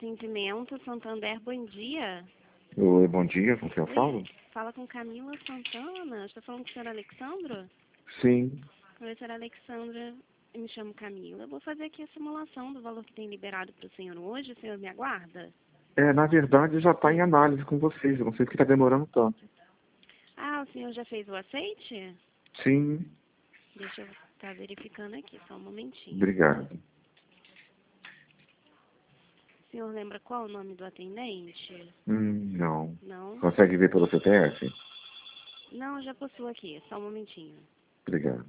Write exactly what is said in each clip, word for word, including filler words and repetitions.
Atendimento Santander, bom dia. Oi, bom dia, com quem eu Oi, falo? fala com Camila Santana. Estou falando com o senhor Alexandro? Sim. Oi, senhora Alexandra. Eu me chamo Camila. Eu vou fazer aqui a simulação do valor que tem liberado para o senhor hoje. O senhor me aguarda? É, na verdade já está em análise com vocês, eu não sei porque está demorando tanto. Ah, o senhor já fez o aceite? Sim, Deixa eu estar verificando aqui, só um momentinho. obrigado. O senhor lembra qual o nome do atendente? Hum, não. Não? Consegue ver pelo C P F? Não, já possuo aqui, só um momentinho. Obrigado.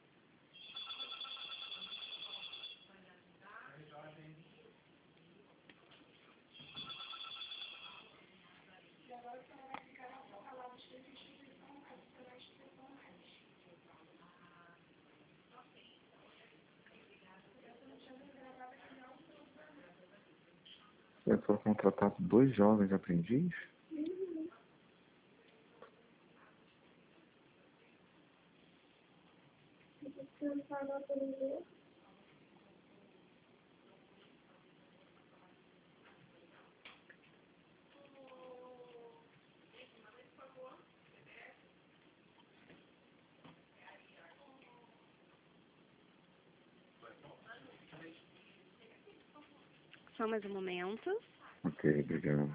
Eu sou contratado dois jovens aprendizes? Só mais um momento. Ok, obrigado.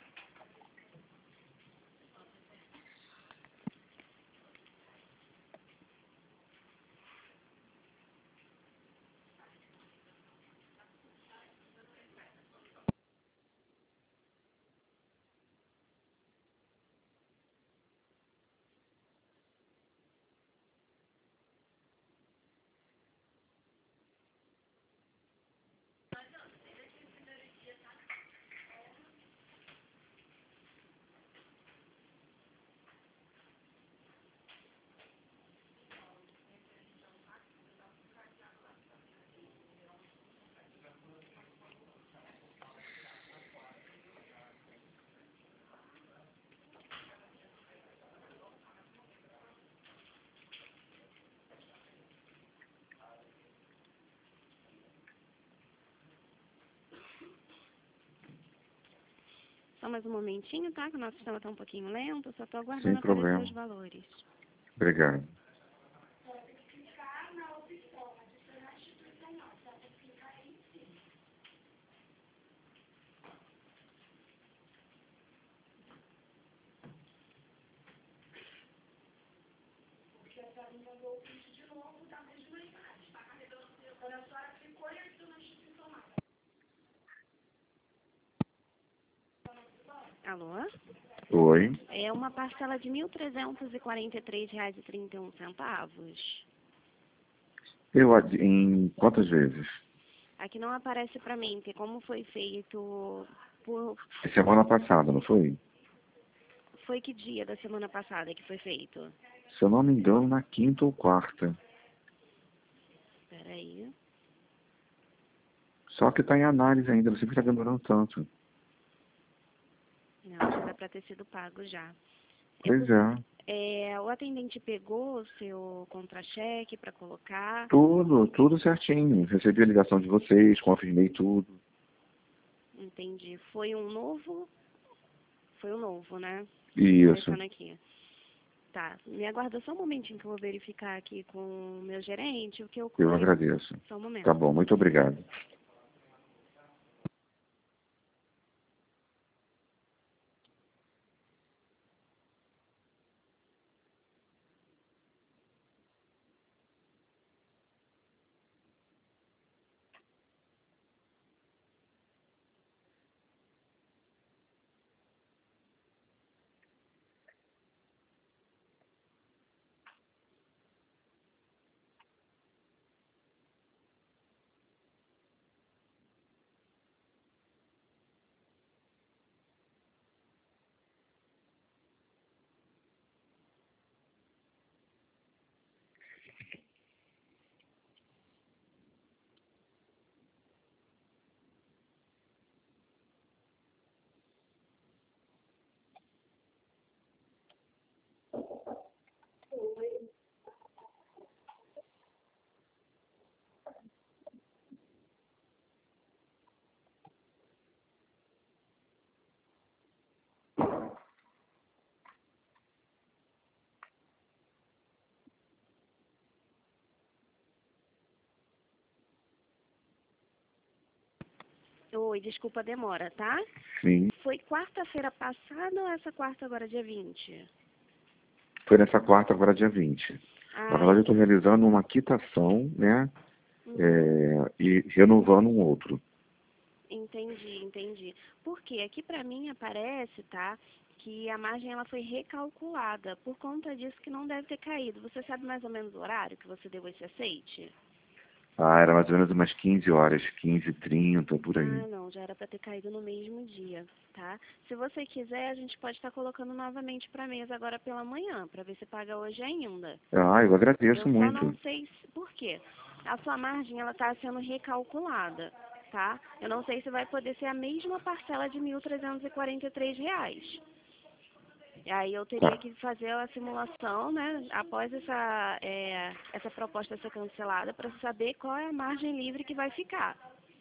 Só mais um momentinho, tá? Que o nosso sistema está um pouquinho lento. Só estou Sem aguardando aparecer problema. os valores. Obrigado. Alô? Oi. É uma parcela de mil trezentos e quarenta e três reais e trinta e um centavos. Eu, ad- em quantas vezes? Aqui não aparece para mim, porque como foi feito por... Semana passada, não foi? Foi que dia da semana passada que foi feito? Se eu não me engano, na quinta ou quarta. Espera aí. Só que está em análise ainda, não sei porque está demorando tanto. Não, já era para ter sido pago já. Eu Pois vou- é. é, o atendente pegou o seu contra-cheque para colocar. Tudo, tudo certinho. Recebi a ligação de vocês, confirmei tudo. Entendi. Foi um novo? Foi um novo, né? Isso. Deixando aqui. Tá. Me aguarda só um momentinho que eu vou verificar aqui com o meu gerente o que Eu ocorreu. agradeço. Só um momento. Tá bom, muito obrigado. Oi, desculpa a demora, tá? Sim. Foi quarta-feira passada ou essa quarta agora, dia vinte? Foi nessa quarta, agora dia vinte. Ah, Na verdade, eu estou realizando uma quitação, né? uhum. É, e renovando um outro. Entendi, entendi. Porque aqui para mim aparece, tá, que a margem ela foi recalculada. Por conta disso que não deve ter caído. Você sabe mais ou menos o horário que você deu esse aceite? Ah, era mais ou menos umas quinze horas, quinze, trinta, por aí. Ah, não, já era para ter caído no mesmo dia, tá? Se você quiser, a gente pode estar colocando novamente para mesa agora pela manhã, para ver se paga hoje ainda. Ah, eu agradeço Eu só muito. não sei se, por quê. A sua margem ela está sendo recalculada, tá? Eu não sei se vai poder ser a mesma parcela de mil trezentos e quarenta e três reais. E aí eu teria Tá. que fazer a simulação, né, após essa, é, essa proposta ser cancelada, para saber qual é a margem livre que vai ficar.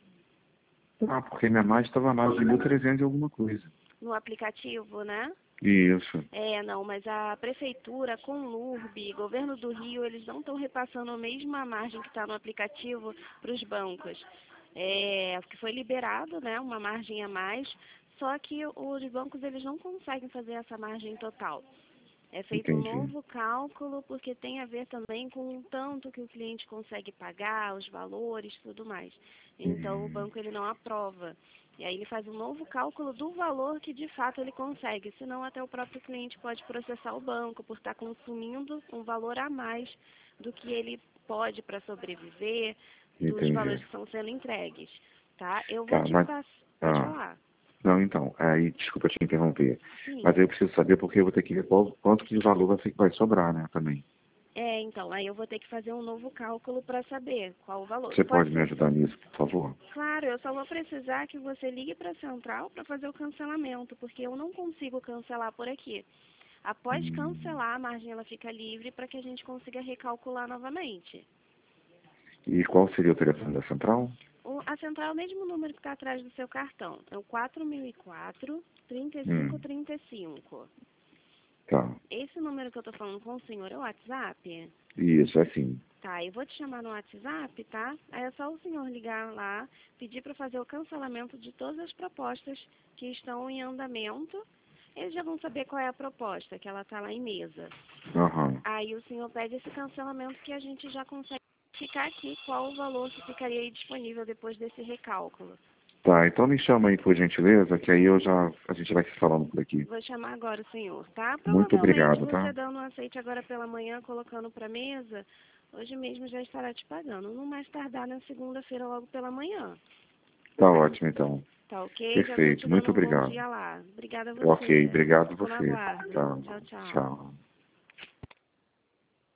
Ah, porque minha margem estava mais de mil e trezentos e alguma coisa. No aplicativo, né? Isso. É, não, mas a prefeitura, com o L U R B, governo do Rio, eles não estão repassando a mesma margem que está no aplicativo para os bancos. É, que foi liberado, né, uma margem a mais, só que os bancos eles não conseguem fazer essa margem total. É feito um Entendi. novo cálculo, porque tem a ver também com o tanto que o cliente consegue pagar, os valores, tudo mais. Então, o Hum, banco ele não aprova. E aí ele faz um novo cálculo do valor que de fato ele consegue. Senão, até o próprio cliente pode processar o banco por estar consumindo um valor a mais do que ele pode para sobreviver, dos entendi. valores que estão sendo entregues. Tá? Eu vou Tá, te mas... passar. Pode Ah, falar. não, então, aí, desculpa te interromper. Sim. Mas aí eu preciso saber porque eu vou ter que ver qual, quanto que de valor vai, fi- vai sobrar, né, também. É, então, aí eu vou ter que fazer um novo cálculo para saber qual o valor. Você Pode pode me ser? ajudar nisso, por favor? Claro, eu só vou precisar que você ligue para a central para fazer o cancelamento, porque eu não consigo cancelar por aqui. Após Hum, cancelar, a margem ela fica livre para que a gente consiga recalcular novamente. e qual seria o telefone da central? O, a central é o mesmo número que está atrás do seu cartão. É o quatro mil e quatro, trinta e cinco Hum, trinta e cinco. tá. Esse número que eu estou falando com o senhor é o WhatsApp? Isso, é assim. Tá, eu vou te chamar no WhatsApp, tá? Aí é só o senhor ligar lá, pedir para fazer o cancelamento de todas as propostas que estão em andamento. Eles já vão saber qual é a proposta, que ela está lá em mesa. Aham. Aí o senhor pede esse cancelamento que a gente já consegue ficar aqui qual o valor que ficaria aí disponível depois desse recálculo. Tá, então me chama aí, por gentileza, que aí eu já, a gente vai se falando por aqui. Vou chamar agora o senhor, tá? Muito Provavelmente obrigado, você tá? dando um aceite agora pela manhã, colocando para mesa, hoje mesmo já estará te pagando. Não mais tardar na segunda-feira logo pela manhã. Tá ótimo, então. Tá ok? Já estou te Perfeito, muito dando um bom obrigado. dia lá. Obrigada a Ok, você. obrigado a Fico no você. aguardo. Tá, Tchau, tchau. tchau.